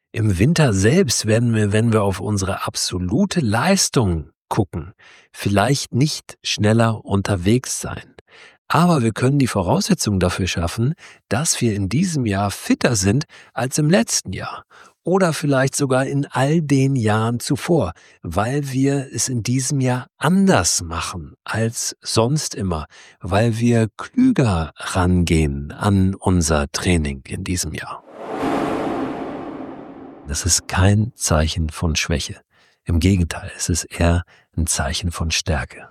Im Winter selbst werden wir, wenn wir auf unsere absolute Leistung gucken, vielleicht nicht schneller unterwegs sein. Aber wir können die Voraussetzungen dafür schaffen, dass wir in diesem Jahr fitter sind als im letzten Jahr. Oder vielleicht sogar in all den Jahren zuvor, weil wir es in diesem Jahr anders machen als sonst immer, weil wir klüger rangehen an unser Training in diesem Jahr. Das ist kein Zeichen von Schwäche. Im Gegenteil, es ist eher ein Zeichen von Stärke.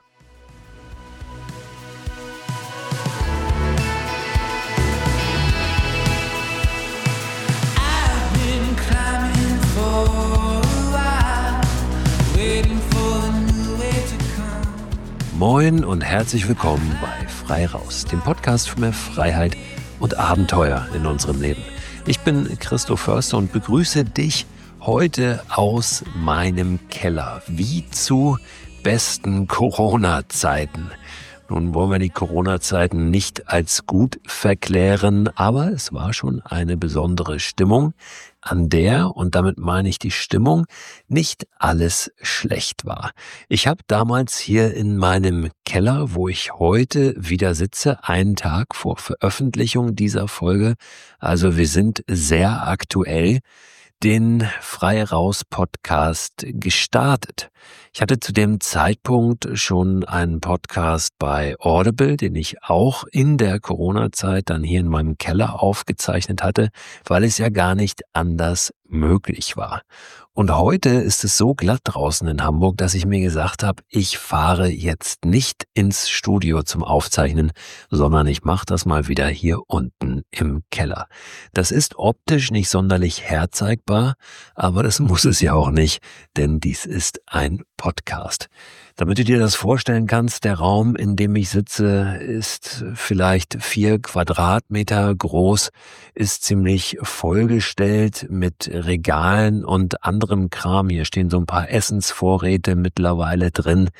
Moin und herzlich willkommen bei Frei Raus, dem Podcast für mehr Freiheit und Abenteuer in unserem Leben. Ich bin Christoph Förster und begrüße dich heute aus meinem Keller, wie zu besten Corona-Zeiten. Nun wollen wir die Corona-Zeiten nicht als gut verklären, aber es war schon eine besondere Stimmung, an der, und damit meine ich die Stimmung, nicht alles schlecht war. Ich habe damals hier in meinem Keller, wo ich heute wieder sitze, einen Tag vor Veröffentlichung dieser Folge, also wir sind sehr aktuell, den Frei Raus Podcast gestartet. Ich hatte zu dem Zeitpunkt schon einen Podcast bei Audible, den ich auch in der Corona-Zeit dann hier in meinem Keller aufgezeichnet hatte, weil es ja gar nicht anders möglich war. Und heute ist es so glatt draußen in Hamburg, dass ich mir gesagt habe, ich fahre jetzt nicht ins Studio zum Aufzeichnen, sondern ich mache das mal wieder hier unten im Keller. Das ist optisch nicht sonderlich herzeigbar, aber das muss es ja auch nicht, denn dies ist ein Podcast. Damit du dir das vorstellen kannst, der Raum, in dem ich sitze, ist vielleicht 4 Quadratmeter groß, ist ziemlich vollgestellt mit Regalen und anderem Kram. Hier stehen so ein paar Essensvorräte mittlerweile drin.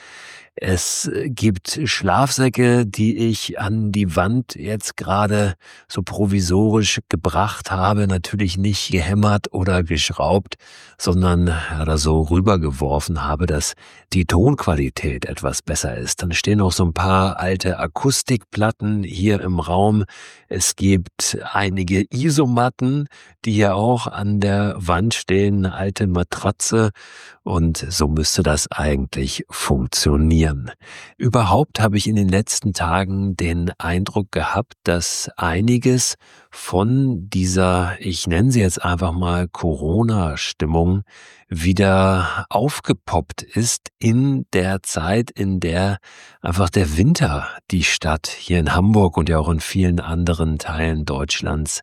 Es gibt Schlafsäcke, die ich an die Wand jetzt gerade so provisorisch gebracht habe, natürlich nicht gehämmert oder geschraubt, sondern da so rübergeworfen habe, dass die Tonqualität etwas besser ist. Dann stehen noch so ein paar alte Akustikplatten hier im Raum. Es gibt einige Isomatten, die hier auch an der Wand stehen, eine alte Matratze, und so müsste das eigentlich funktionieren. Überhaupt habe ich in den letzten Tagen den Eindruck gehabt, dass einiges von dieser, ich nenne sie jetzt einfach mal Corona-Stimmung, wieder aufgepoppt ist in der Zeit, in der einfach der Winter die Stadt hier in Hamburg und ja auch in vielen anderen Teilen Deutschlands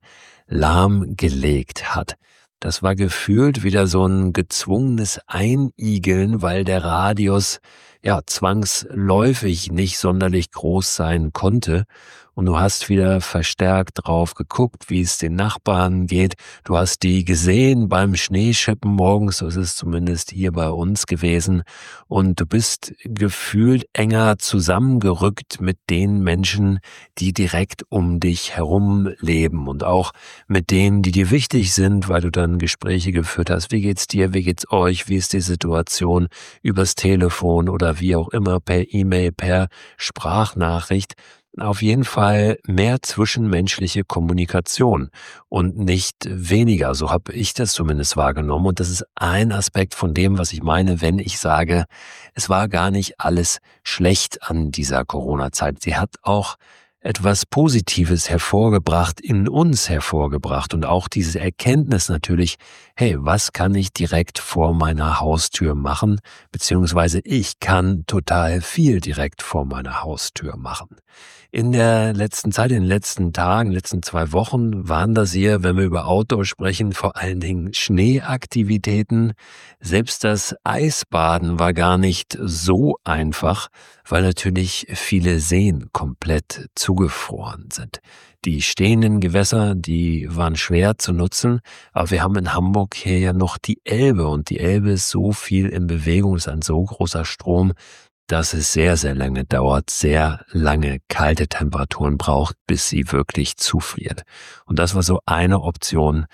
lahmgelegt hat. Das war gefühlt wieder so ein gezwungenes Einigeln, weil der Radius ja zwangsläufig nicht sonderlich groß sein konnte. Und du hast wieder verstärkt drauf geguckt, wie es den Nachbarn geht. Du hast die gesehen beim Schneeschippen morgens, so ist es zumindest hier bei uns gewesen. Und du bist gefühlt enger zusammengerückt mit den Menschen, die direkt um dich herum leben. Und auch mit denen, die dir wichtig sind, weil du dann Gespräche geführt hast. Wie geht's dir? Wie geht's euch? Wie ist die Situation? Übers Telefon oder wie auch immer, per E-Mail, per Sprachnachricht. Auf jeden Fall mehr zwischenmenschliche Kommunikation und nicht weniger. So habe ich das zumindest wahrgenommen. Und das ist ein Aspekt von dem, was ich meine, wenn ich sage, es war gar nicht alles schlecht an dieser Corona-Zeit. Sie hat auch etwas Positives hervorgebracht, in uns hervorgebracht, und auch diese Erkenntnis natürlich, hey, was kann ich direkt vor meiner Haustür machen, beziehungsweise ich kann total viel direkt vor meiner Haustür machen. In der letzten Zeit, in den letzten Tagen, letzten 2 Wochen waren das hier, wenn wir über Outdoor sprechen, vor allen Dingen Schneeaktivitäten. Selbst das Eisbaden war gar nicht so einfach, weil natürlich viele Seen komplett zugefroren sind. Die stehenden Gewässer, die waren schwer zu nutzen, aber wir haben in Hamburg hier ja noch die Elbe, und die Elbe ist so viel in Bewegung, ist ein so großer Strom, dass es sehr, sehr lange dauert, sehr lange kalte Temperaturen braucht, bis sie wirklich zufriert. Und das war so eine Option,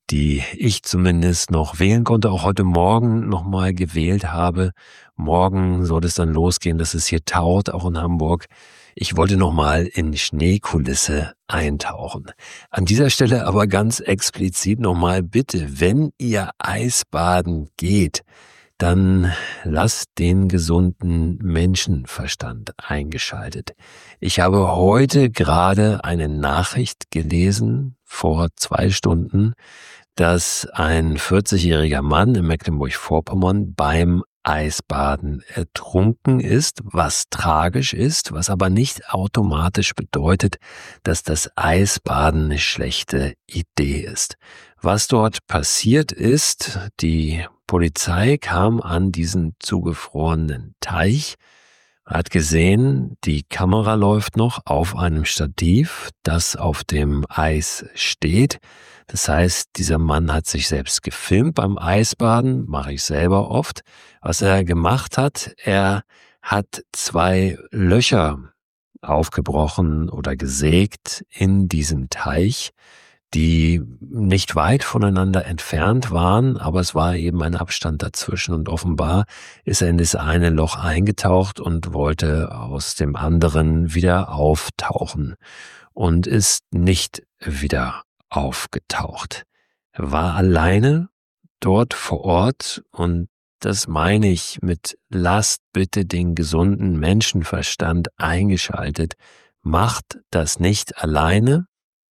die ich zumindest noch wählen konnte, auch heute Morgen nochmal gewählt habe. Morgen soll es dann losgehen, dass es hier taut, auch in Hamburg. Ich wollte nochmal in Schneekulisse eintauchen. An dieser Stelle aber ganz explizit nochmal bitte, wenn ihr Eisbaden geht, dann lasst den gesunden Menschenverstand eingeschaltet. Ich habe heute gerade eine Nachricht gelesen, vor 2 Stunden, dass ein 40-jähriger Mann in Mecklenburg-Vorpommern beim Eisbaden ertrunken ist, was tragisch ist, was aber nicht automatisch bedeutet, dass das Eisbaden eine schlechte Idee ist. Was dort passiert ist, die Polizei kam an diesen zugefrorenen Teich, hat gesehen, die Kamera läuft noch auf einem Stativ, das auf dem Eis steht. Das heißt, dieser Mann hat sich selbst gefilmt beim Eisbaden, mache ich selber oft. Was er gemacht hat, er hat 2 Löcher aufgebrochen oder gesägt in diesem Teich, die nicht weit voneinander entfernt waren, aber es war eben ein Abstand dazwischen und offenbar ist er in das eine Loch eingetaucht und wollte aus dem anderen wieder auftauchen und ist nicht wieder aufgetaucht. Er war alleine dort vor Ort und das meine ich mit lasst bitte den gesunden Menschenverstand eingeschaltet. Macht das nicht alleine.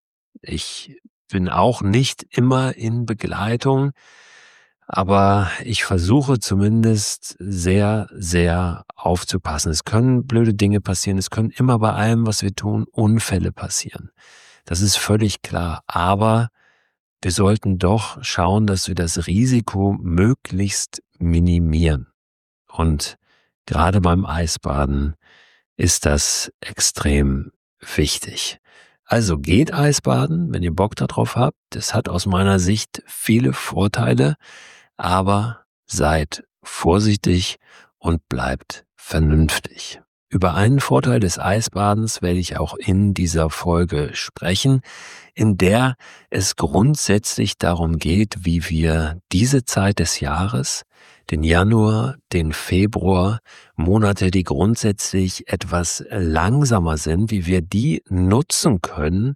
Ich bin auch nicht immer in Begleitung, aber ich versuche zumindest sehr, sehr aufzupassen. Es können blöde Dinge passieren, es können immer bei allem, was wir tun, Unfälle passieren. Das ist völlig klar, aber wir sollten doch schauen, dass wir das Risiko möglichst minimieren. Und gerade beim Eisbaden ist das extrem wichtig. Also geht Eisbaden, wenn ihr Bock darauf habt. Das hat aus meiner Sicht viele Vorteile, aber seid vorsichtig und bleibt vernünftig. Über einen Vorteil des Eisbadens werde ich auch in dieser Folge sprechen, in der es grundsätzlich darum geht, wie wir diese Zeit des Jahres, den Januar, den Februar, Monate, die grundsätzlich etwas langsamer sind, wie wir die nutzen können,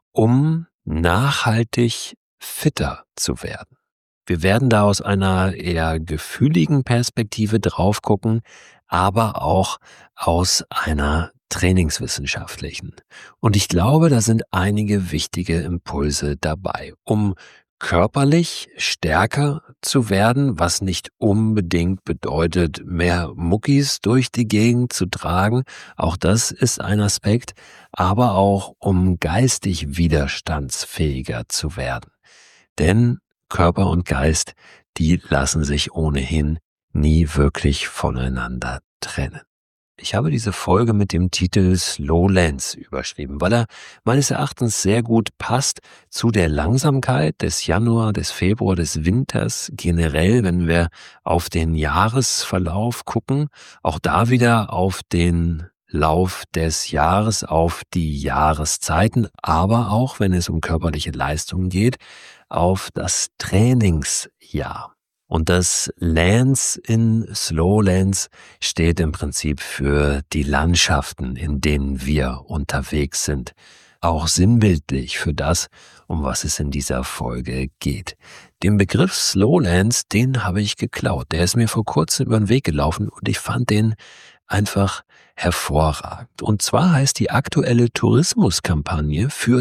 um nachhaltig fitter zu werden. Wir werden da aus einer eher gefühligen Perspektive drauf gucken, aber auch aus einer trainingswissenschaftlichen. Und ich glaube, da sind einige wichtige Impulse dabei, um körperlich stärker zu werden, was nicht unbedingt bedeutet, mehr Muckis durch die Gegend zu tragen. Auch das ist ein Aspekt, aber auch um geistig widerstandsfähiger zu werden. Denn Körper und Geist, die lassen sich ohnehin nie wirklich voneinander trennen. Ich habe diese Folge mit dem Titel Slowlands überschrieben, weil er meines Erachtens sehr gut passt zu der Langsamkeit des Januar, des Februar, des Winters generell, wenn wir auf den Jahresverlauf gucken, auch da wieder auf den Lauf des Jahres, auf die Jahreszeiten, aber auch, wenn es um körperliche Leistungen geht, auf das Trainingsjahr. Und das Lands in Slowlands steht im Prinzip für die Landschaften, in denen wir unterwegs sind. Auch sinnbildlich für das, um was es in dieser Folge geht. Den Begriff Slowlands, den habe ich geklaut. Der ist mir vor kurzem über den Weg gelaufen und ich fand den einfach hervorragend. Und zwar heißt die aktuelle Tourismuskampagne für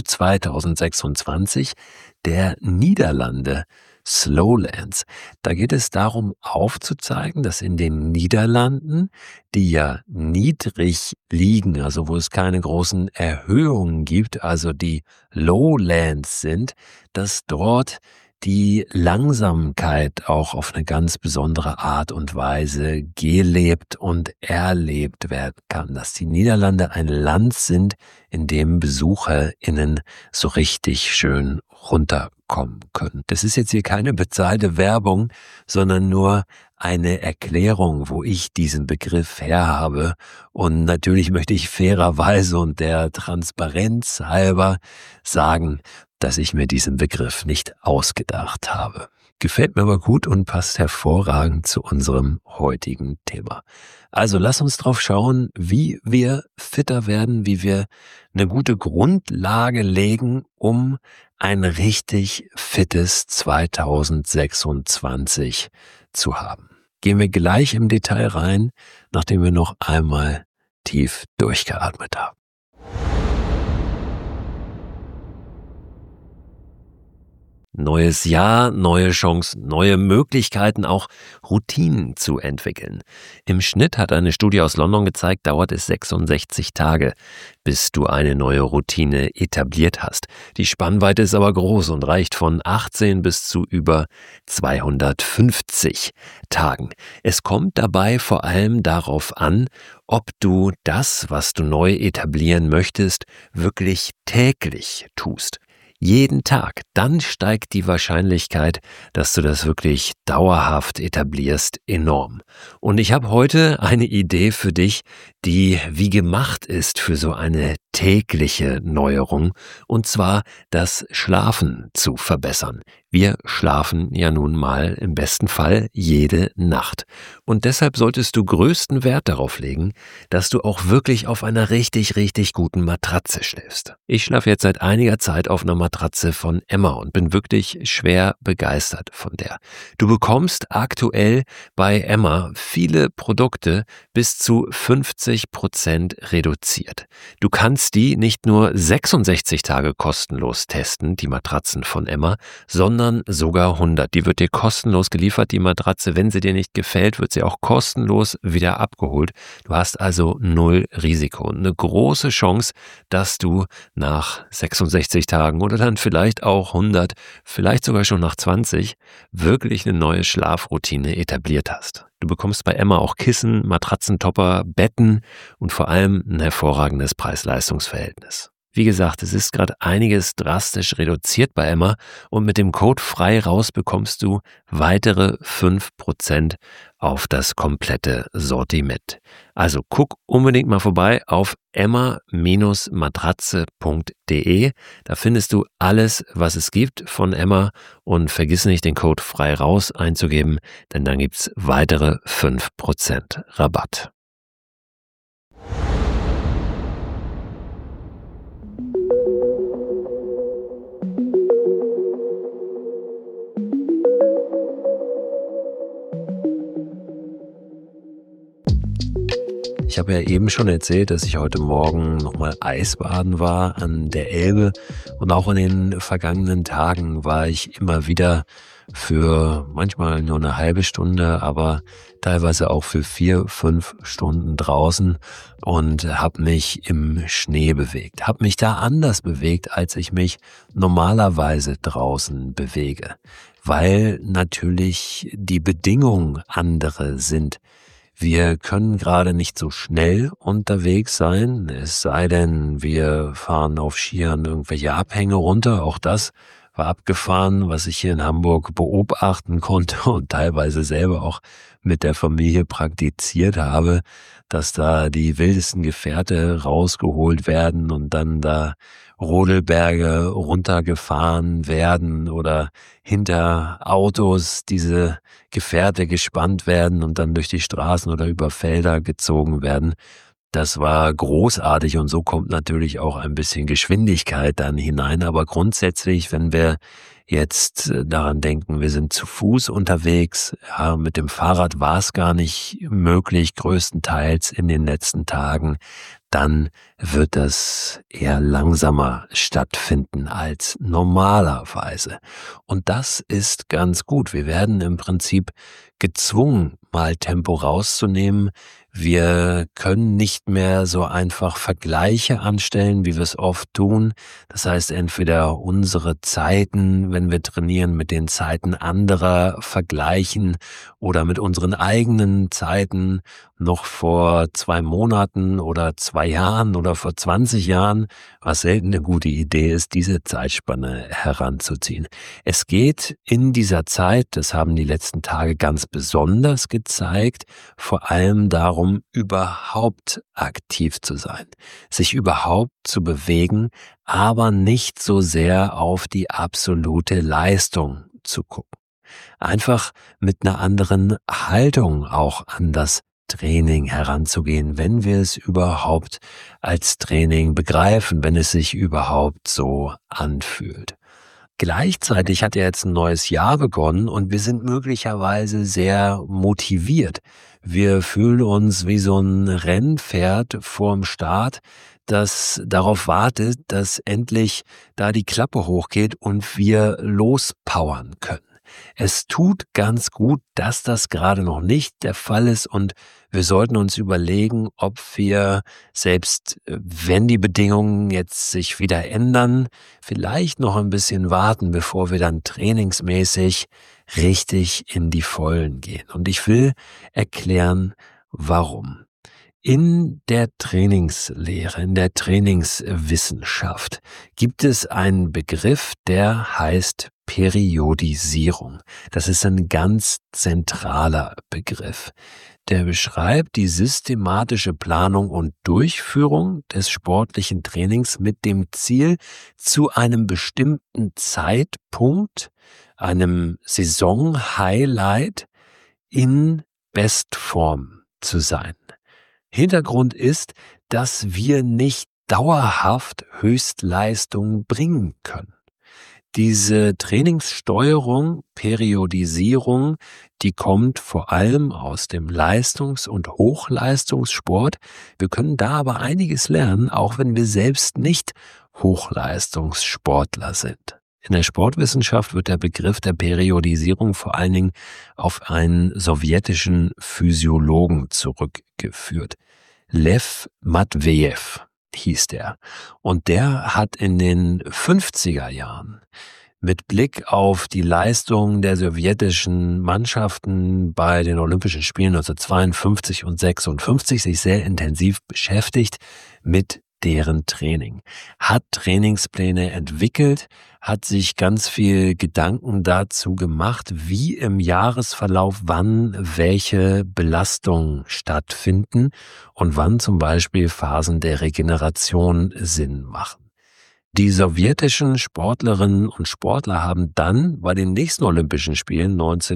2026 der Niederlande Slowlands. Da geht es darum aufzuzeigen, dass in den Niederlanden, die ja niedrig liegen, also wo es keine großen Erhöhungen gibt, also die Lowlands sind, dass dort die Langsamkeit auch auf eine ganz besondere Art und Weise gelebt und erlebt werden kann. Dass die Niederlande ein Land sind, in dem BesucherInnen so richtig schön runterkommen können. Das ist jetzt hier keine bezahlte Werbung, sondern nur eine Erklärung, wo ich diesen Begriff her habe. Und natürlich möchte ich fairerweise und der Transparenz halber sagen, dass ich mir diesen Begriff nicht ausgedacht habe. Gefällt mir aber gut und passt hervorragend zu unserem heutigen Thema. Also lass uns drauf schauen, wie wir fitter werden, wie wir eine gute Grundlage legen, um ein richtig fittes 2026 zu haben. Gehen wir gleich im Detail rein, nachdem wir noch einmal tief durchgeatmet haben. Neues Jahr, neue Chancen, neue Möglichkeiten, auch Routinen zu entwickeln. Im Schnitt hat eine Studie aus London gezeigt, dauert es 66 Tage, bis du eine neue Routine etabliert hast. Die Spannweite ist aber groß und reicht von 18 bis zu über 250 Tagen. Es kommt dabei vor allem darauf an, ob du das, was du neu etablieren möchtest, wirklich täglich tust. Jeden Tag, dann steigt die Wahrscheinlichkeit, dass du das wirklich dauerhaft etablierst, enorm. Und ich habe heute eine Idee für dich, die wie gemacht ist für so eine tägliche Neuerung, und zwar das Schlafen zu verbessern. Wir schlafen ja nun mal im besten Fall jede Nacht. Und deshalb solltest du größten Wert darauf legen, dass du auch wirklich auf einer richtig, richtig guten Matratze schläfst. Ich schlafe jetzt seit einiger Zeit auf einer Matratze von Emma und bin wirklich schwer begeistert von der. Du bekommst aktuell bei Emma viele Produkte bis zu 50% reduziert. Du kannst die nicht nur 66 Tage kostenlos testen, die Matratzen von Emma, sondern sogar 100. Die wird dir kostenlos geliefert, die Matratze. Wenn sie dir nicht gefällt, wird sie auch kostenlos wieder abgeholt. Du hast also 0 Risiko und eine große Chance, dass du nach 66 Tagen oder dann vielleicht auch 100, vielleicht sogar schon nach 20, wirklich eine neue Schlafroutine etabliert hast. Du bekommst bei Emma auch Kissen, Matratzentopper, Betten und vor allem ein hervorragendes Preis-Leistungs-Verhältnis. Wie gesagt, es ist gerade einiges drastisch reduziert bei Emma und mit dem Code frei raus bekommst du weitere 5% auf das komplette Sortiment. Also guck unbedingt mal vorbei auf emma-matratze.de. Da findest du alles, was es gibt von Emma, und vergiss nicht, den Code frei raus einzugeben, denn dann gibt's weitere 5% Rabatt. Ich habe ja eben schon erzählt, dass ich heute Morgen nochmal Eisbaden war an der Elbe, und auch in den vergangenen Tagen war ich immer wieder für manchmal nur eine halbe Stunde, aber teilweise auch für 4-5 Stunden draußen und habe mich im Schnee bewegt. Habe mich da anders bewegt, als ich mich normalerweise draußen bewege, weil natürlich die Bedingungen andere sind. Wir können gerade nicht so schnell unterwegs sein, es sei denn, wir fahren auf Skiern irgendwelche Abhänge runter. Auch das war abgefahren, was ich hier in Hamburg beobachten konnte und teilweise selber auch mit der Familie praktiziert habe, dass da die wildesten Gefährte rausgeholt werden und dann da Rodelberge runtergefahren werden oder hinter Autos diese Gefährte gespannt werden und dann durch die Straßen oder über Felder gezogen werden. Das war großartig und so kommt natürlich auch ein bisschen Geschwindigkeit dann hinein. Aber grundsätzlich, wenn wir jetzt daran denken, wir sind zu Fuß unterwegs, ja, mit dem Fahrrad war es gar nicht möglich, größtenteils in den letzten Tagen, dann wird das eher langsamer stattfinden als normalerweise. Und das ist ganz gut. Wir werden im Prinzip gezwungen, mal Tempo rauszunehmen. Wir können nicht mehr so einfach Vergleiche anstellen, wie wir es oft tun. Das heißt, entweder unsere Zeiten, wenn wir trainieren, mit den Zeiten anderer vergleichen oder mit unseren eigenen Zeiten noch vor 2 Monaten oder 2 Jahren oder vor 20 Jahren, was selten eine gute Idee ist, diese Zeitspanne heranzuziehen. Es geht in dieser Zeit, das haben die letzten Tage ganz besonders gezeigt, vor allem darum, überhaupt aktiv zu sein, sich überhaupt zu bewegen, aber nicht so sehr auf die absolute Leistung zu gucken. Einfach mit einer anderen Haltung auch an das Training heranzugehen, wenn wir es überhaupt als Training begreifen, wenn es sich überhaupt so anfühlt. Gleichzeitig hat ja jetzt ein neues Jahr begonnen und wir sind möglicherweise sehr motiviert. Wir fühlen uns wie so ein Rennpferd vorm Start, das darauf wartet, dass endlich da die Klappe hochgeht und wir lospowern können. Es tut ganz gut, dass das gerade noch nicht der Fall ist und wir sollten uns überlegen, ob wir, selbst wenn die Bedingungen jetzt sich wieder ändern, vielleicht noch ein bisschen warten, bevor wir dann trainingsmäßig richtig in die Vollen gehen. Und ich will erklären, warum. In der Trainingslehre, in der Trainingswissenschaft gibt es einen Begriff, der heißt Periodisierung. Das ist ein ganz zentraler Begriff. Der beschreibt die systematische Planung und Durchführung des sportlichen Trainings mit dem Ziel, zu einem bestimmten Zeitpunkt, einem Saisonhighlight in Bestform zu sein. Hintergrund ist, dass wir nicht dauerhaft Höchstleistung bringen können. Diese Trainingssteuerung, Periodisierung, die kommt vor allem aus dem Leistungs- und Hochleistungssport. Wir können da aber einiges lernen, auch wenn wir selbst nicht Hochleistungssportler sind. In der Sportwissenschaft wird der Begriff der Periodisierung vor allen Dingen auf einen sowjetischen Physiologen zurückgeführt. Lev Matvejew hieß der. Und der hat in den 50er Jahren mit Blick auf die Leistung der sowjetischen Mannschaften bei den Olympischen Spielen 1952 und 1956 sich sehr intensiv beschäftigt mit deren Training, hat Trainingspläne entwickelt, hat sich ganz viel Gedanken dazu gemacht, wie im Jahresverlauf wann welche Belastungen stattfinden und wann zum Beispiel Phasen der Regeneration Sinn machen. Die sowjetischen Sportlerinnen und Sportler haben dann bei den nächsten Olympischen Spielen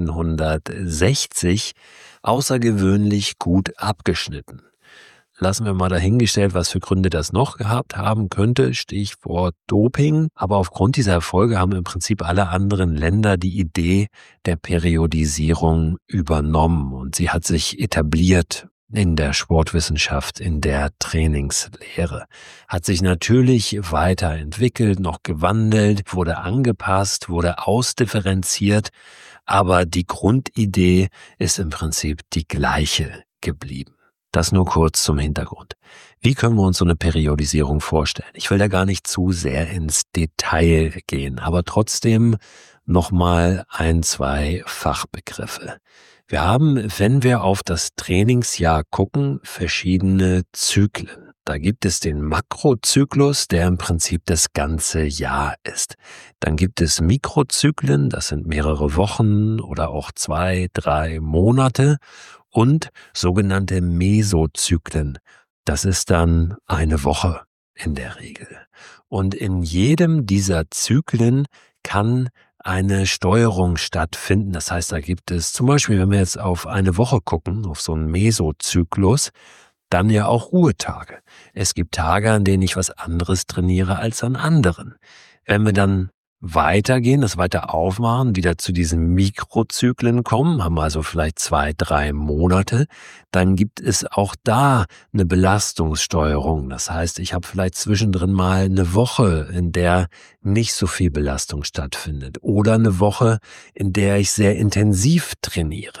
1960 außergewöhnlich gut abgeschnitten. Lassen wir mal dahingestellt, was für Gründe das noch gehabt haben könnte, Stichwort Doping. Aber aufgrund dieser Erfolge haben im Prinzip alle anderen Länder die Idee der Periodisierung übernommen und sie hat sich etabliert in der Sportwissenschaft, in der Trainingslehre. Hat sich natürlich weiterentwickelt, noch gewandelt, wurde angepasst, wurde ausdifferenziert, aber die Grundidee ist im Prinzip die gleiche geblieben. Das nur kurz zum Hintergrund. Wie können wir uns so eine Periodisierung vorstellen? Ich will da gar nicht zu sehr ins Detail gehen, aber trotzdem nochmal 1, 2 Fachbegriffe. Wir haben, wenn wir auf das Trainingsjahr gucken, verschiedene Zyklen. Da gibt es den Makrozyklus, der im Prinzip das ganze Jahr ist. Dann gibt es Mikrozyklen, das sind mehrere Wochen oder auch 2, 3 Monate. Und sogenannte Mesozyklen. Das ist dann eine Woche in der Regel. Und in jedem dieser Zyklen kann eine Steuerung stattfinden. Das heißt, da gibt es zum Beispiel, wenn wir jetzt auf eine Woche gucken, auf so einen Mesozyklus, dann ja auch Ruhetage. Es gibt Tage, an denen ich was anderes trainiere als an anderen. Wenn wir dann weitergehen, das weiter aufmachen, wieder zu diesen Mikrozyklen kommen, haben wir also vielleicht 2, 3 Monate, dann gibt es auch da eine Belastungssteuerung. Das heißt, ich habe vielleicht zwischendrin mal eine Woche, in der nicht so viel Belastung stattfindet oder eine Woche, in der ich sehr intensiv trainiere.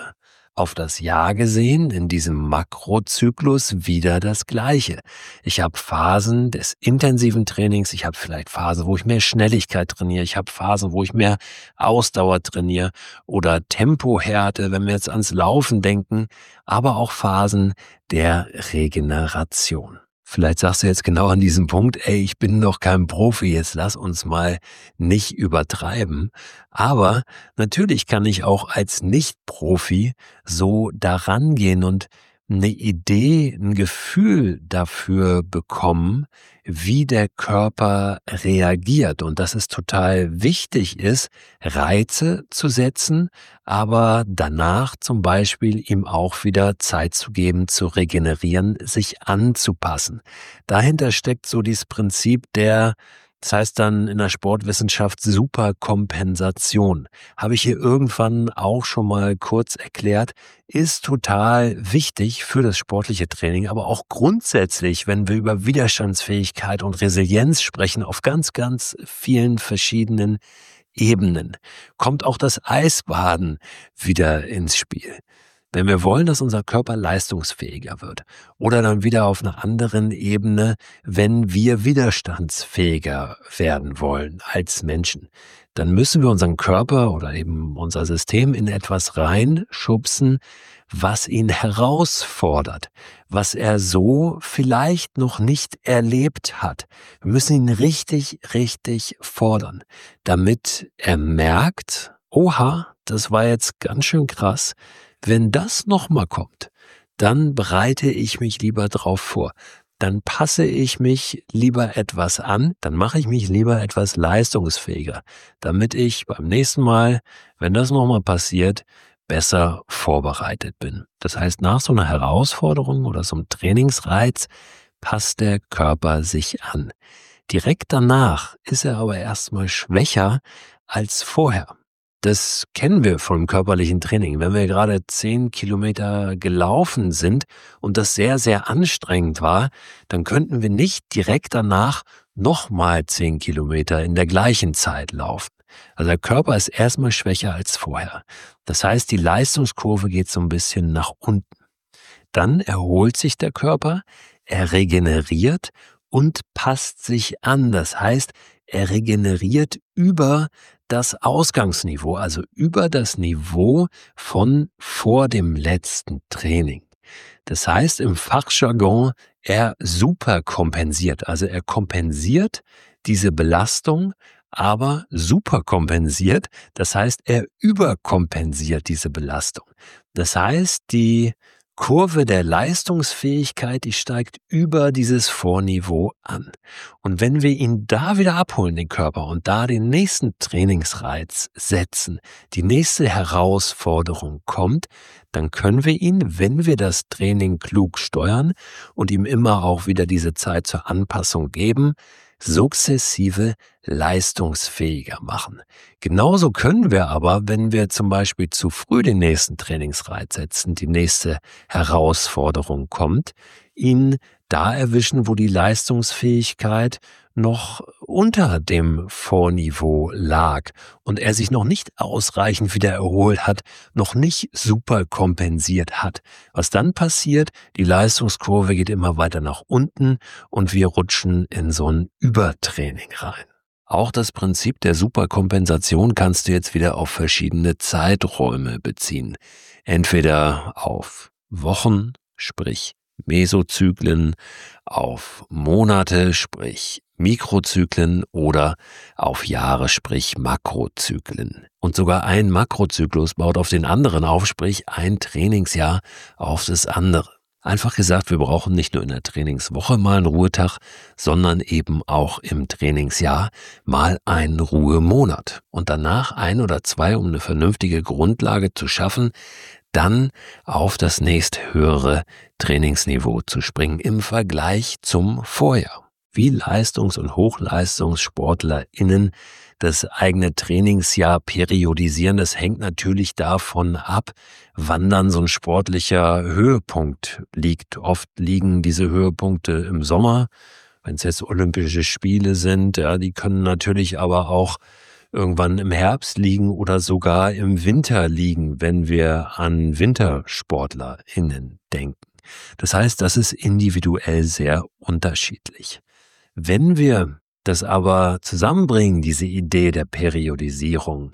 Auf das Jahr gesehen, in diesem Makrozyklus wieder das Gleiche. Ich habe Phasen des intensiven Trainings, ich habe vielleicht Phasen, wo ich mehr Schnelligkeit trainiere, ich habe Phasen, wo ich mehr Ausdauer trainiere oder Tempohärte, wenn wir jetzt ans Laufen denken, aber auch Phasen der Regeneration. Vielleicht sagst du jetzt genau an diesem Punkt, ey, ich bin doch kein Profi, jetzt lass uns mal nicht übertreiben. Aber natürlich kann ich auch als Nicht-Profi so daran gehen und eine Idee, ein Gefühl dafür bekommen, wie der Körper reagiert und dass es total wichtig ist, Reize zu setzen, aber danach zum Beispiel ihm auch wieder Zeit zu geben, zu regenerieren, sich anzupassen. Dahinter steckt so dieses Prinzip das heißt dann in der Sportwissenschaft Superkompensation. Habe ich hier irgendwann auch schon mal kurz erklärt, ist total wichtig für das sportliche Training, aber auch grundsätzlich, wenn wir über Widerstandsfähigkeit und Resilienz sprechen, auf ganz, ganz vielen verschiedenen Ebenen, kommt auch das Eisbaden wieder ins Spiel. Wenn wir wollen, dass unser Körper leistungsfähiger wird oder dann wieder auf einer anderen Ebene, wenn wir widerstandsfähiger werden wollen als Menschen, dann müssen wir unseren Körper oder eben unser System in etwas reinschubsen, was ihn herausfordert, was er so vielleicht noch nicht erlebt hat. Wir müssen ihn richtig, richtig fordern, damit er merkt, oha, das war jetzt ganz schön krass. Wenn das nochmal kommt, dann bereite ich mich lieber drauf vor. Dann passe ich mich lieber etwas an, dann mache ich mich lieber etwas leistungsfähiger, damit ich beim nächsten Mal, wenn das nochmal passiert, besser vorbereitet bin. Das heißt, nach so einer Herausforderung oder so einem Trainingsreiz passt der Körper sich an. Direkt danach ist er aber erstmal schwächer als vorher. Das kennen wir vom körperlichen Training. Wenn wir gerade 10 Kilometer gelaufen sind und das sehr, sehr anstrengend war, dann könnten wir nicht direkt danach nochmal 10 Kilometer in der gleichen Zeit laufen. Also der Körper ist erstmal schwächer als vorher. Das heißt, die Leistungskurve geht so ein bisschen nach unten. Dann erholt sich der Körper, er regeneriert und passt sich an. Das heißt, er regeneriert über das Ausgangsniveau, also über das Niveau von vor dem letzten Training. Das heißt im Fachjargon, er superkompensiert, also er kompensiert diese Belastung, aber superkompensiert, das heißt er überkompensiert diese Belastung. Das heißt, die Kurve der Leistungsfähigkeit, die steigt über dieses Vorniveau an. Und wenn wir ihn da wieder abholen, den Körper, und da den nächsten Trainingsreiz setzen, die nächste Herausforderung kommt, dann können wir ihn, wenn wir das Training klug steuern und ihm immer auch wieder diese Zeit zur Anpassung geben, sukzessive leistungsfähiger machen. Genauso können wir aber, wenn wir zum Beispiel zu früh den nächsten Trainingsreiz setzen, die nächste Herausforderung kommt, ihn da erwischen, wo die Leistungsfähigkeit noch unter dem Vorniveau lag und er sich noch nicht ausreichend wieder erholt hat, noch nicht super kompensiert hat. Was dann passiert, die Leistungskurve geht immer weiter nach unten und wir rutschen in so ein Übertraining rein. Auch das Prinzip der Superkompensation kannst du jetzt wieder auf verschiedene Zeiträume beziehen. Entweder auf Wochen, sprich Mesozyklen, auf Monate, sprich Mikrozyklen oder auf Jahre, sprich Makrozyklen. Und sogar ein Makrozyklus baut auf den anderen auf, sprich ein Trainingsjahr auf das andere. Einfach gesagt, wir brauchen nicht nur in der Trainingswoche mal einen Ruhetag, sondern eben auch im Trainingsjahr mal einen Ruhemonat. Und danach 1 oder 2, um eine vernünftige Grundlage zu schaffen, dann auf das nächsthöhere Trainingsniveau zu springen im Vergleich zum Vorjahr. Wie Leistungs- und HochleistungssportlerInnen das eigene Trainingsjahr periodisieren, das hängt natürlich davon ab, wann dann so ein sportlicher Höhepunkt liegt. Oft liegen diese Höhepunkte im Sommer, wenn es jetzt Olympische Spiele sind, ja, die können natürlich aber auch irgendwann im Herbst liegen oder sogar im Winter liegen, wenn wir an WintersportlerInnen denken. Das heißt, das ist individuell sehr unterschiedlich. Wenn wir das aber zusammenbringen, diese Idee der Periodisierung,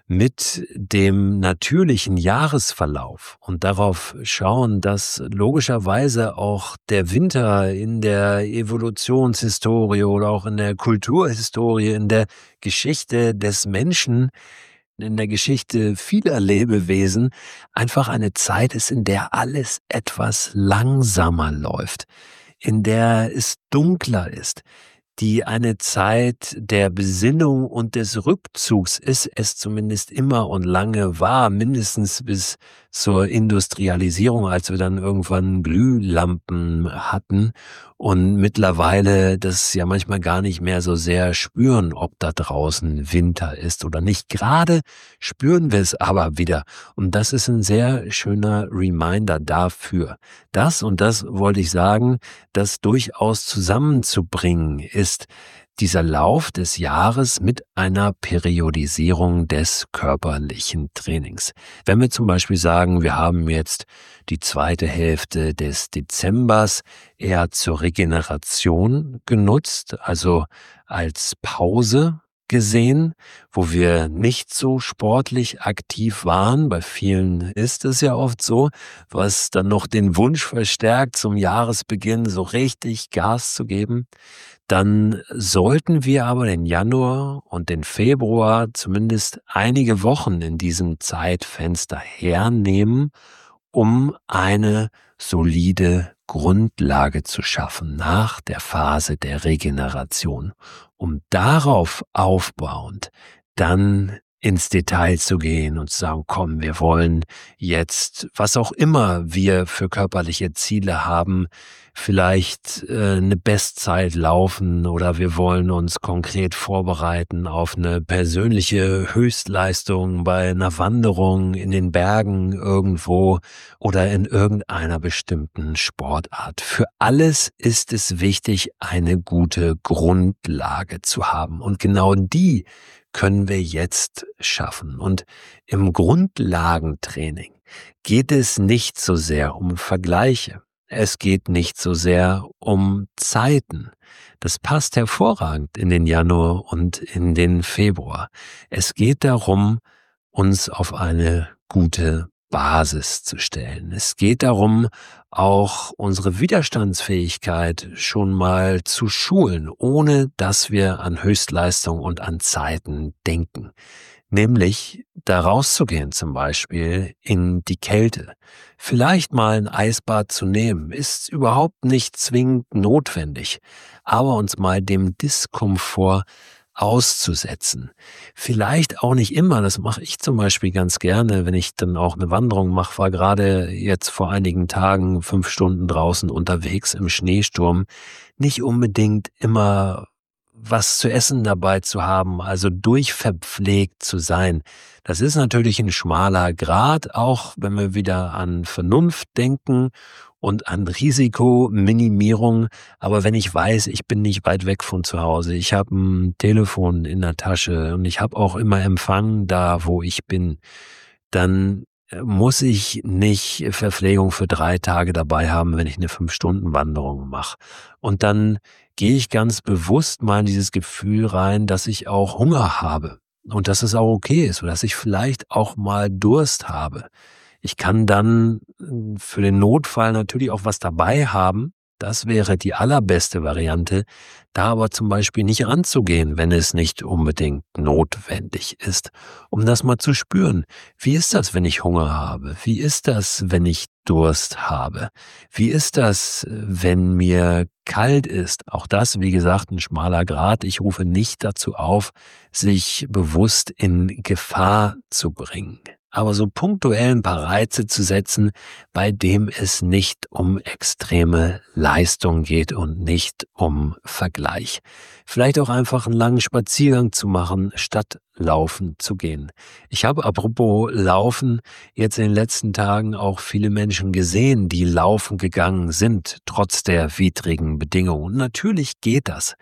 mit dem natürlichen Jahresverlauf und darauf schauen, dass logischerweise auch der Winter in der Evolutionshistorie oder auch in der Kulturhistorie, in der Geschichte des Menschen, in der Geschichte vieler Lebewesen einfach eine Zeit ist, in der alles etwas langsamer läuft, in der es dunkler ist, die eine Zeit der Besinnung und des Rückzugs ist, es zumindest immer und lange war, mindestens bis zur Industrialisierung, als wir dann irgendwann Glühlampen hatten und mittlerweile das ja manchmal gar nicht mehr so sehr spüren, ob da draußen Winter ist oder nicht. Gerade spüren wir es aber wieder und das ist ein sehr schöner Reminder dafür. Das, und das wollte ich sagen, das durchaus zusammenzubringen ist dieser Lauf des Jahres mit einer Periodisierung des körperlichen Trainings. Wenn wir zum Beispiel sagen, wir haben jetzt die zweite Hälfte des Dezembers eher zur Regeneration genutzt, also als Pause gesehen, wo wir nicht so sportlich aktiv waren. Bei vielen ist es ja oft so, was dann noch den Wunsch verstärkt, zum Jahresbeginn so richtig Gas zu geben. Dann sollten wir aber den Januar und den Februar zumindest einige Wochen in diesem Zeitfenster hernehmen, um eine solide Grundlage zu schaffen nach der Phase der Regeneration, um darauf aufbauend dann ins Detail zu gehen und zu sagen, komm, wir wollen jetzt, was auch immer wir für körperliche Ziele haben, vielleicht eine Bestzeit laufen oder wir wollen uns konkret vorbereiten auf eine persönliche Höchstleistung bei einer Wanderung in den Bergen irgendwo oder in irgendeiner bestimmten Sportart. Für alles ist es wichtig, eine gute Grundlage zu haben und genau die können wir jetzt schaffen. Und im Grundlagentraining geht es nicht so sehr um Vergleiche. Es geht nicht so sehr um Zeiten. Das passt hervorragend in den Januar und in den Februar. Es geht darum, uns auf eine gute Basis zu stellen. Es geht darum, auch unsere Widerstandsfähigkeit schon mal zu schulen, ohne dass wir an Höchstleistung und an Zeiten denken. Nämlich da rauszugehen, zum Beispiel in die Kälte. Vielleicht mal ein Eisbad zu nehmen, ist überhaupt nicht zwingend notwendig, aber uns mal dem Diskomfort auszusetzen. Vielleicht auch nicht immer, das mache ich zum Beispiel ganz gerne, wenn ich dann auch eine Wanderung mache, war gerade jetzt vor einigen Tagen 5 Stunden draußen unterwegs im Schneesturm, nicht unbedingt immer was zu essen dabei zu haben, also durchverpflegt zu sein. Das ist natürlich ein schmaler Grat, auch wenn wir wieder an Vernunft denken und an Risikominimierung. Aber wenn ich weiß, ich bin nicht weit weg von zu Hause, ich habe ein Telefon in der Tasche und ich habe auch immer Empfang da, wo ich bin, dann muss ich nicht Verpflegung für 3 Tage dabei haben, wenn ich eine 5-Stunden-Wanderung mache. Und dann gehe ich ganz bewusst mal in dieses Gefühl rein, dass ich auch Hunger habe und dass es auch okay ist oder dass ich vielleicht auch mal Durst habe. Ich kann dann für den Notfall natürlich auch was dabei haben. Das wäre die allerbeste Variante, da aber zum Beispiel nicht ranzugehen, wenn es nicht unbedingt notwendig ist, um das mal zu spüren. Wie ist das, wenn ich Hunger habe? Wie ist das, wenn ich Durst habe? Wie ist das, wenn mir kalt ist? Auch das, wie gesagt, ein schmaler Grat. Ich rufe nicht dazu auf, sich bewusst in Gefahr zu bringen. Aber so punktuell ein paar Reize zu setzen, bei dem es nicht um extreme Leistung geht und nicht um Vergleich. Vielleicht auch einfach einen langen Spaziergang zu machen, statt laufen zu gehen. Ich habe apropos Laufen jetzt in den letzten Tagen auch viele Menschen gesehen, die laufen gegangen sind, trotz der widrigen Bedingungen. Und natürlich geht das.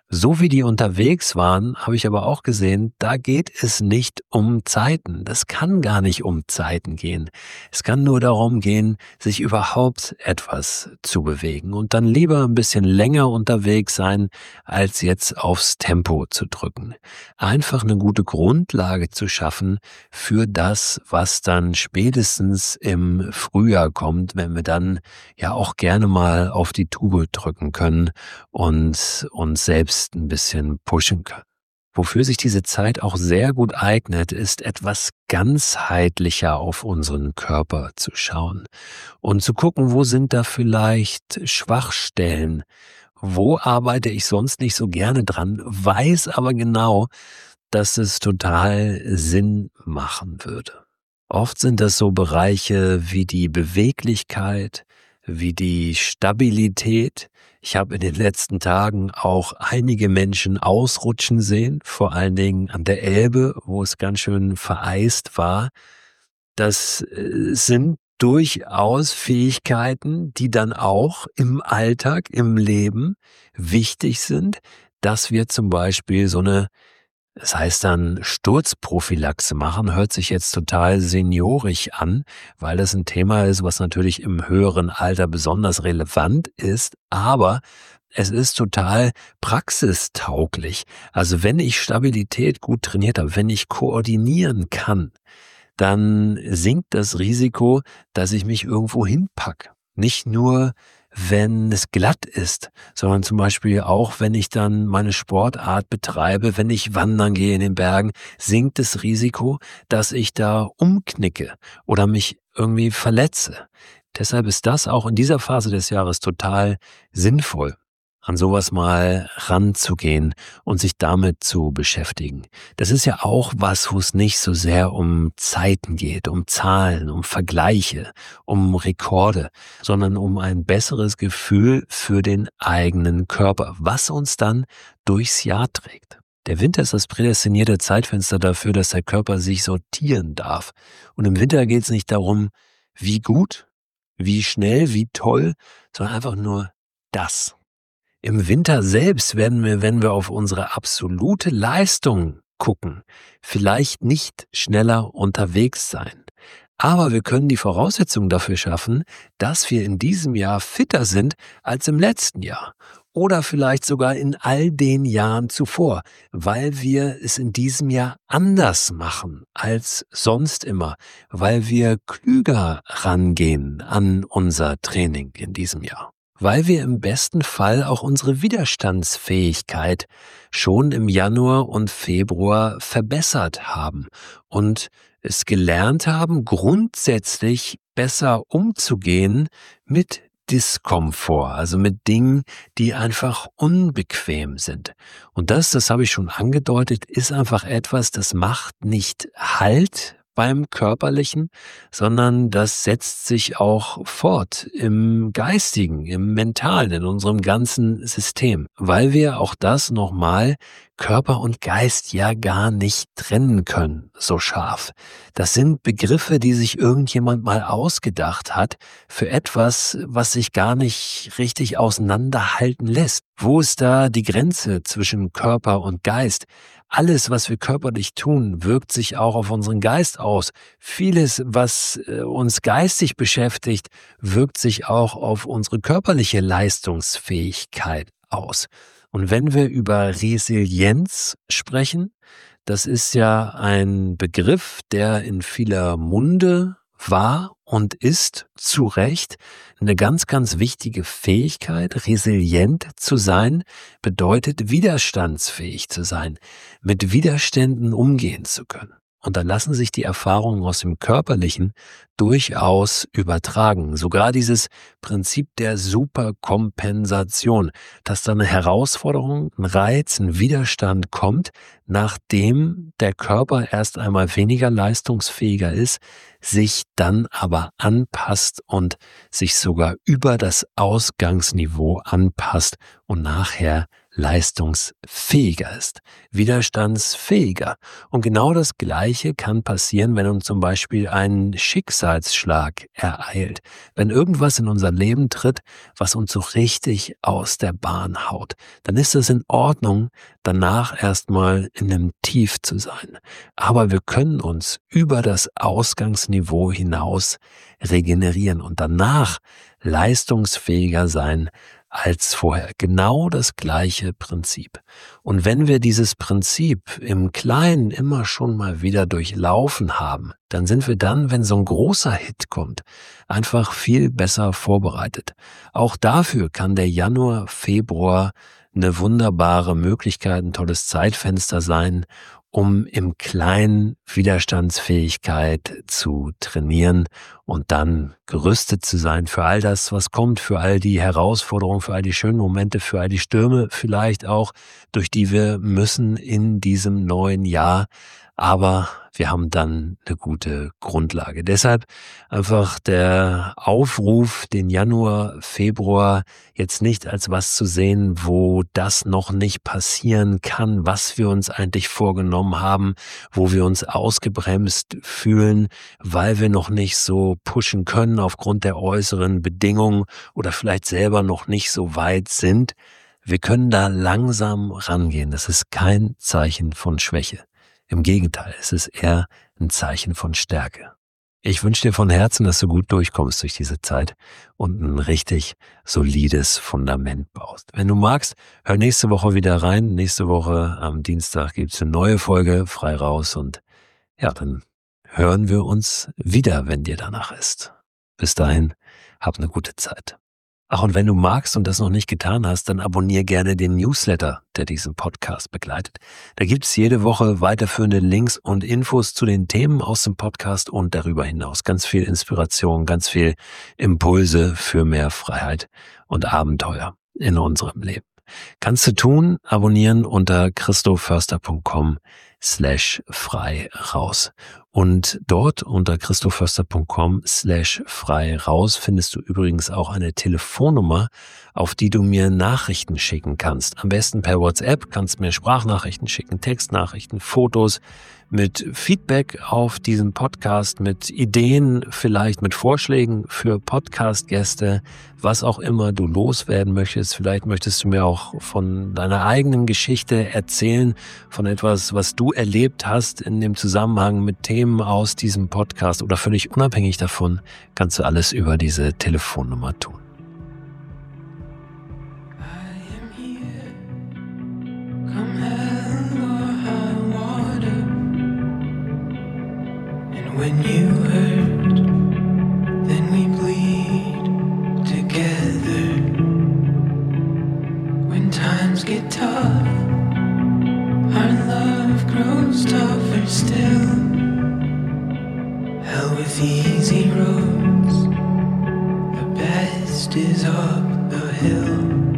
So wie die unterwegs waren, habe ich aber auch gesehen, da geht es nicht um Zeiten. Das kann gar nicht um Zeiten gehen. Es kann nur darum gehen, sich überhaupt etwas zu bewegen und dann lieber ein bisschen länger unterwegs sein, als jetzt aufs Tempo zu drücken. Einfach eine gute Grundlage zu schaffen für das, was dann spätestens im Frühjahr kommt, wenn wir dann ja auch gerne mal auf die Tube drücken können und uns selbst ein bisschen pushen können. Wofür sich diese Zeit auch sehr gut eignet, ist etwas ganzheitlicher auf unseren Körper zu schauen und zu gucken, wo sind da vielleicht Schwachstellen, wo arbeite ich sonst nicht so gerne dran, weiß aber genau, dass es total Sinn machen würde. Oft sind das so Bereiche wie die Beweglichkeit, wie die Stabilität. Ich habe in den letzten Tagen auch einige Menschen ausrutschen sehen, vor allen Dingen an der Elbe, wo es ganz schön vereist war. Das sind durchaus Fähigkeiten, die dann auch im Alltag, im Leben wichtig sind, dass wir zum Beispiel das heißt dann Sturzprophylaxe machen, hört sich jetzt total seniorisch an, weil das ein Thema ist, was natürlich im höheren Alter besonders relevant ist, aber es ist total praxistauglich. Also wenn ich Stabilität gut trainiert habe, wenn ich koordinieren kann, dann sinkt das Risiko, dass ich mich irgendwo hinpacke. Nicht nur, wenn es glatt ist, sondern zum Beispiel auch, wenn ich dann meine Sportart betreibe, wenn ich wandern gehe in den Bergen, sinkt das Risiko, dass ich da umknicke oder mich irgendwie verletze. Deshalb ist das auch in dieser Phase des Jahres total sinnvoll, an sowas mal ranzugehen und sich damit zu beschäftigen. Das ist ja auch was, wo es nicht so sehr um Zeiten geht, um Zahlen, um Vergleiche, um Rekorde, sondern um ein besseres Gefühl für den eigenen Körper, was uns dann durchs Jahr trägt. Der Winter ist das prädestinierte Zeitfenster dafür, dass der Körper sich sortieren darf. Und im Winter geht es nicht darum, wie gut, wie schnell, wie toll, sondern einfach nur das. Im Winter selbst werden wir, wenn wir auf unsere absolute Leistung gucken, vielleicht nicht schneller unterwegs sein. Aber wir können die Voraussetzungen dafür schaffen, dass wir in diesem Jahr fitter sind als im letzten Jahr. Oder vielleicht sogar in all den Jahren zuvor, weil wir es in diesem Jahr anders machen als sonst immer, weil wir klüger rangehen an unser Training in diesem Jahr. Weil wir im besten Fall auch unsere Widerstandsfähigkeit schon im Januar und Februar verbessert haben und es gelernt haben, grundsätzlich besser umzugehen mit Diskomfort, also mit Dingen, die einfach unbequem sind. Und das habe ich schon angedeutet, ist einfach etwas, das macht nicht Halt beim Körperlichen, sondern das setzt sich auch fort im Geistigen, im Mentalen, in unserem ganzen System, weil wir auch das nochmal Körper und Geist ja gar nicht trennen können, so scharf. Das sind Begriffe, die sich irgendjemand mal ausgedacht hat für etwas, was sich gar nicht richtig auseinanderhalten lässt. Wo ist da die Grenze zwischen Körper und Geist? Alles, was wir körperlich tun, wirkt sich auch auf unseren Geist aus. Vieles, was uns geistig beschäftigt, wirkt sich auch auf unsere körperliche Leistungsfähigkeit aus. Und wenn wir über Resilienz sprechen, das ist ja ein Begriff, der in vieler Munde war und ist zu Recht eine ganz, ganz wichtige Fähigkeit. Resilient zu sein bedeutet, widerstandsfähig zu sein, mit Widerständen umgehen zu können. Und da lassen sich die Erfahrungen aus dem Körperlichen durchaus übertragen. Sogar dieses Prinzip der Superkompensation, dass da eine Herausforderung, ein Reiz, ein Widerstand kommt, nachdem der Körper erst einmal weniger leistungsfähiger ist, sich dann aber anpasst und sich sogar über das Ausgangsniveau anpasst und nachher leistungsfähiger ist, widerstandsfähiger. Und genau das Gleiche kann passieren, wenn uns zum Beispiel ein Schicksalsschlag ereilt. Wenn irgendwas in unser Leben tritt, was uns so richtig aus der Bahn haut, dann ist es in Ordnung, danach erstmal in einem Tief zu sein. Aber wir können uns über das Ausgangsniveau hinaus regenerieren und danach leistungsfähiger sein als vorher. Genau das gleiche Prinzip. Und wenn wir dieses Prinzip im Kleinen immer schon mal wieder durchlaufen haben, dann sind wir dann, wenn so ein großer Hit kommt, einfach viel besser vorbereitet. Auch dafür kann der Januar, Februar eine wunderbare Möglichkeit, ein tolles Zeitfenster sein, um im Kleinen Widerstandsfähigkeit zu trainieren und dann gerüstet zu sein für all das, was kommt, für all die Herausforderungen, für all die schönen Momente, für all die Stürme vielleicht auch, durch die wir müssen in diesem neuen Jahr. Aber wir haben dann eine gute Grundlage. Deshalb einfach der Aufruf, den Januar, Februar jetzt nicht als was zu sehen, wo das noch nicht passieren kann, was wir uns eigentlich vorgenommen haben, wo wir uns ausgebremst fühlen, weil wir noch nicht so pushen können aufgrund der äußeren Bedingungen oder vielleicht selber noch nicht so weit sind. Wir können da langsam rangehen. Das ist kein Zeichen von Schwäche. Im Gegenteil, es ist eher ein Zeichen von Stärke. Ich wünsche dir von Herzen, dass du gut durchkommst durch diese Zeit und ein richtig solides Fundament baust. Wenn du magst, hör nächste Woche wieder rein. Nächste Woche am Dienstag gibt's eine neue Folge, frei raus. Und ja, dann hören wir uns wieder, wenn dir danach ist. Bis dahin, hab eine gute Zeit. Ach, und wenn du magst und das noch nicht getan hast, dann abonniere gerne den Newsletter, der diesen Podcast begleitet. Da gibt's jede Woche weiterführende Links und Infos zu den Themen aus dem Podcast und darüber hinaus. Ganz viel Inspiration, ganz viel Impulse für mehr Freiheit und Abenteuer in unserem Leben. Kannst du tun, abonnieren unter christoförster.com/frei raus. Und dort unter christoförster.com/frei raus findest du übrigens auch eine Telefonnummer, auf die du mir Nachrichten schicken kannst. Am besten per WhatsApp, kannst mir Sprachnachrichten schicken, Textnachrichten, Fotos mit Feedback auf diesen Podcast, mit Ideen, vielleicht mit Vorschlägen für Podcast-Gäste, was auch immer du loswerden möchtest. Vielleicht möchtest du mir auch von deiner eigenen Geschichte erzählen, von etwas, was du erlebt hast in dem Zusammenhang mit Themen aus diesem Podcast oder völlig unabhängig davon, kannst du alles über diese Telefonnummer tun. When you hurt, then we bleed together. When times get tough, our love grows tougher still. Hell with easy roads, the best is up the hill.